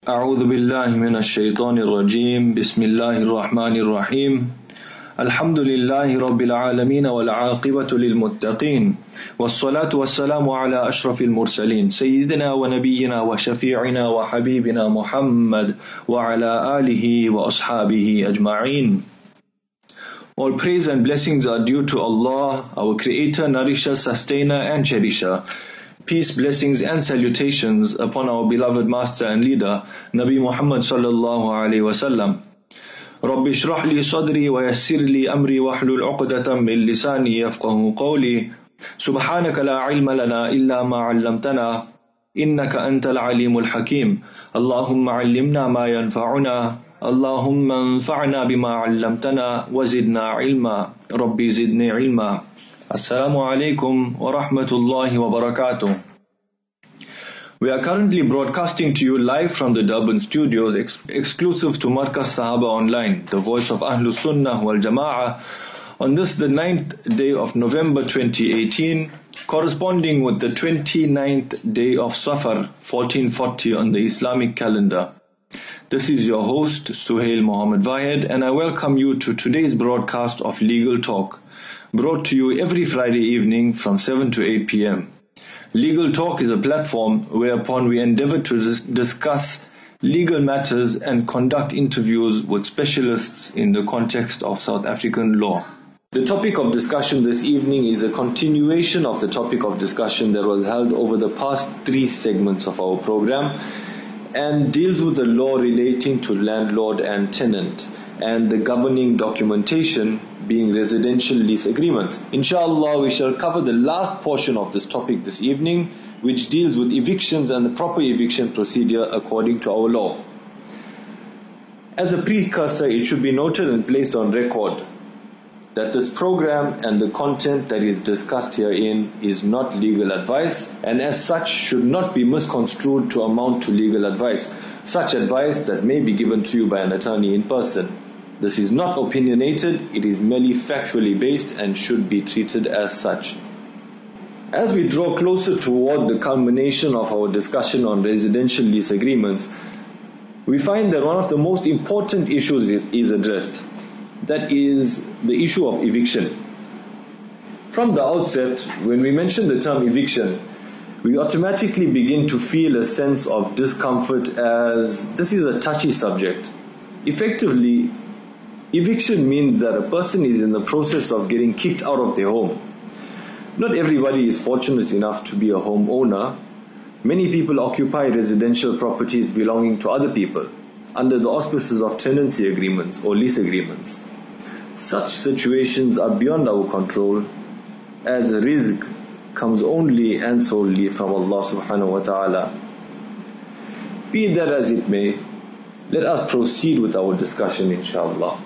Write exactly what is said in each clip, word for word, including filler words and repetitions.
أعوذ بالله من الشيطان الرجيم بسم الله الرحمن الرحيم الحمد لله رب العالمين والعاقبة للمتقين والصلاة والسلام على أشرف المرسلين سيدنا ونبينا وشفيعنا وحبيبنا محمد وعلى آله وأصحابه أجمعين. All praise and blessings are due to Allah, our Creator, Nourisher, Sustainer and Cherisher. Peace, blessings and salutations upon our beloved Master and Leader, Nabi Muhammad sallallahu alayhi wa sallam. Rabbi shrah li sadri wa yassir li amri wahlul uqdatan min lisani yafqahu qawli. Subhanaka la ilma lana illa ma 'allamtana innaka antal alimul hakim. Allahumma 'allimna ma yanfa'una. Allahumma anfa'na bima 'allamtana wa zidna ilma. Rabbi zidni ilma. Assalamu alaikum wa rahmatullahi wa barakatuh. We are currently broadcasting to you live from the Durban studios, ex- exclusive to Markaz Sahaba Online, the voice of Ahlus Sunnah wal Jama'ah, on this the ninth day of November twenty eighteen, corresponding with the twenty-ninth day of Safar fourteen forty on the Islamic calendar. This is your host, Suhail Muhammad Vahed, and I welcome you to today's broadcast of Legal Talk, brought to you every Friday evening from seven to eight p.m. Legal Talk is a platform whereupon we endeavor to dis- discuss legal matters and conduct interviews with specialists in the context of South African law. The topic of discussion this evening is a continuation of the topic of discussion that was held over the past three segments of our program and deals with the law relating to landlord and tenant and the governing documentation being residential lease agreements. Inshallah, we shall cover the last portion of this topic this evening, which deals with evictions and the proper eviction procedure according to our law. As a precursor, it should be noted and placed on record that this program and the content that is discussed herein is not legal advice, and as such should not be misconstrued to amount to legal advice, such advice that may be given to you by an attorney in person. This is not opinionated, it is merely factually based and should be treated as such. As we draw closer toward the culmination of our discussion on residential lease agreements, we find that one of the most important issues is addressed. That is the issue of eviction. From the outset, when we mention the term eviction, we automatically begin to feel a sense of discomfort as this is a touchy subject. Effectively, eviction means that a person is in the process of getting kicked out of their home. Not everybody is fortunate enough to be a homeowner. Many people occupy residential properties belonging to other people under the auspices of tenancy agreements or lease agreements. Such situations are beyond our control, as rizq comes only and solely from Allah subhanahu wa ta'ala. Be that as it may, let us proceed with our discussion inshallah.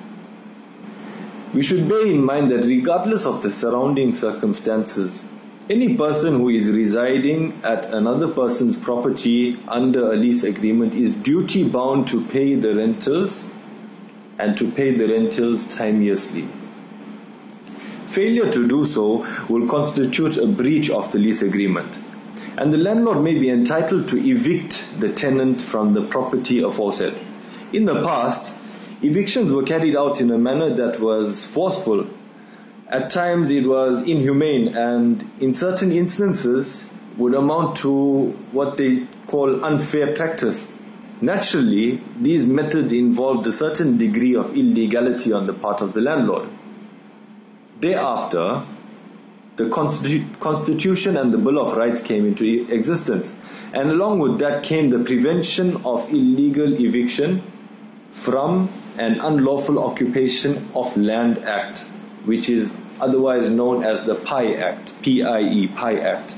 We should bear in mind that regardless of the surrounding circumstances, any person who is residing at another person's property under a lease agreement is duty bound to pay the rentals and to pay the rentals timeously. Failure to do so will constitute a breach of the lease agreement, and the landlord may be entitled to evict the tenant from the property aforesaid. In the past, evictions were carried out in a manner that was forceful. At times it was inhumane, and in certain instances would amount to what they call unfair practice. Naturally, these methods involved a certain degree of illegality on the part of the landlord. Thereafter, the Constitu- Constitution and the Bill of Rights came into existence, and along with that came the Prevention of Illegal Eviction from and Unlawful Occupation of Land Act, which is otherwise known as the P I E Act, P I E, P I E Act.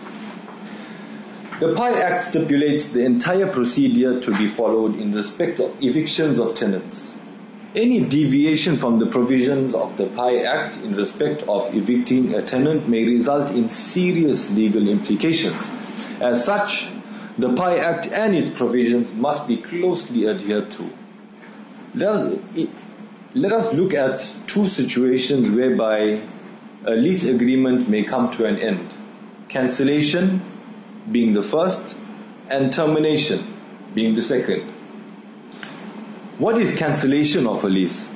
The P I E Act stipulates the entire procedure to be followed in respect of evictions of tenants. Any deviation from the provisions of the P I E Act in respect of evicting a tenant may result in serious legal implications. As such, the P I E Act and its provisions must be closely adhered to. Let us, let us look at two situations whereby a lease agreement may come to an end. Cancellation being the first, and termination being the second. What is cancellation of a lease?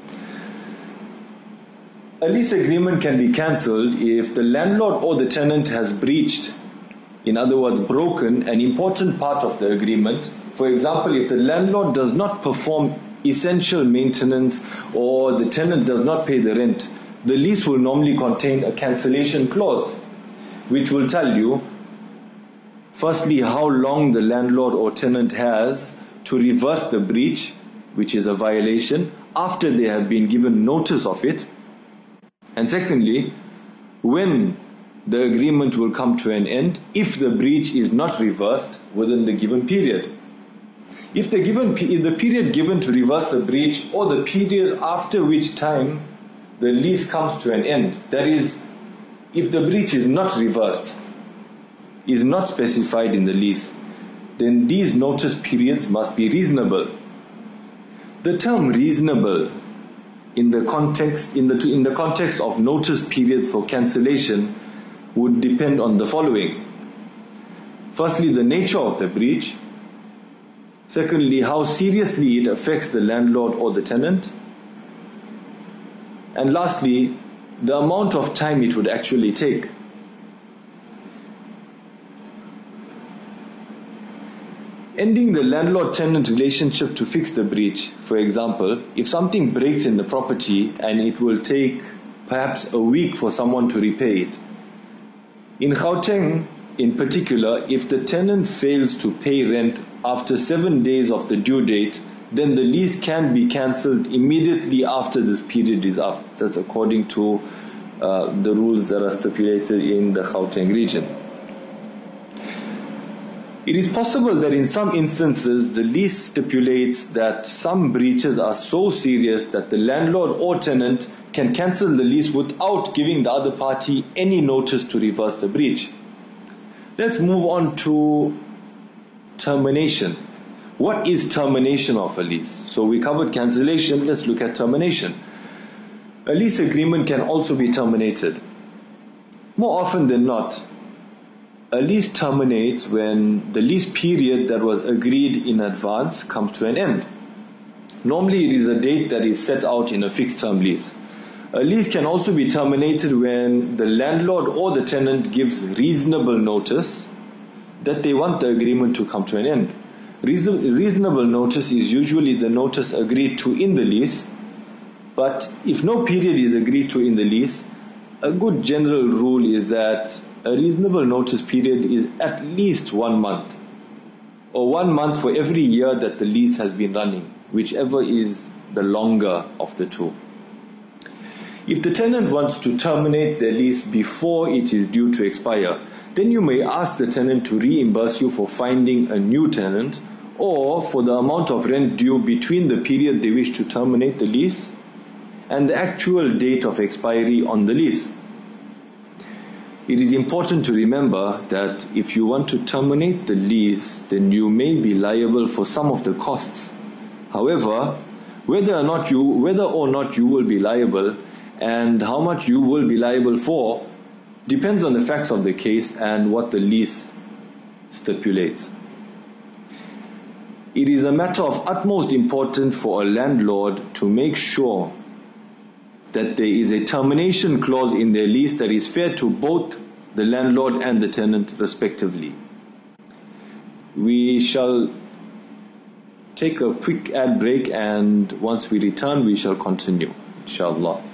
A lease agreement can be cancelled if the landlord or the tenant has breached, in other words broken, an important part of the agreement. For example, if the landlord does not perform essential maintenance or the tenant does not pay the rent, the lease will normally contain a cancellation clause, which will tell you, firstly, how long the landlord or tenant has to reverse the breach, which is a violation, after they have been given notice of it. And secondly, when the agreement will come to an end if the breach is not reversed within the given period. If the given if the period given to reverse the breach or the period after which time the lease comes to an end, that is, if the breach is not reversed, is not specified in the lease, then these notice periods must be reasonable. The term reasonable in the context in the in the context of notice periods for cancellation would depend on the following. Firstly, the nature of the breach. Secondly, how seriously it affects the landlord or the tenant. And lastly, the amount of time it would actually take. Ending the landlord-tenant relationship to fix the breach. For example, if something breaks in the property and it will take perhaps a week for someone to repair it. In Gauteng, in particular, if the tenant fails to pay rent after seven days of the due date, then the lease can be cancelled immediately after this period is up. That's according to uh, the rules that are stipulated in the Gauteng region. It is possible that in some instances the lease stipulates that some breaches are so serious that the landlord or tenant can cancel the lease without giving the other party any notice to reverse the breach. Let's move on to termination. What is termination of a lease? So we covered cancellation, let's look at termination. A lease agreement can also be terminated. More often than not, a lease terminates when the lease period that was agreed in advance comes to an end. Normally it is a date that is set out in a fixed term lease. A lease can also be terminated when the landlord or the tenant gives reasonable notice that they want the agreement to come to an end. Reason, reasonable notice is usually the notice agreed to in the lease, but if no period is agreed to in the lease, a good general rule is that a reasonable notice period is at least one month, or one month for every year that the lease has been running, whichever is the longer of the two. If the tenant wants to terminate their lease before it is due to expire, then you may ask the tenant to reimburse you for finding a new tenant or for the amount of rent due between the period they wish to terminate the lease and the actual date of expiry on the lease. It is important to remember that if you want to terminate the lease, then you may be liable for some of the costs. However, whether or not you, whether or not you will be liable and how much you will be liable for depends on the facts of the case and what the lease stipulates. It is a matter of utmost importance for a landlord to make sure that there is a termination clause in their lease that is fair to both the landlord and the tenant respectively. We shall take a quick ad break, and once we return we shall continue, inshallah.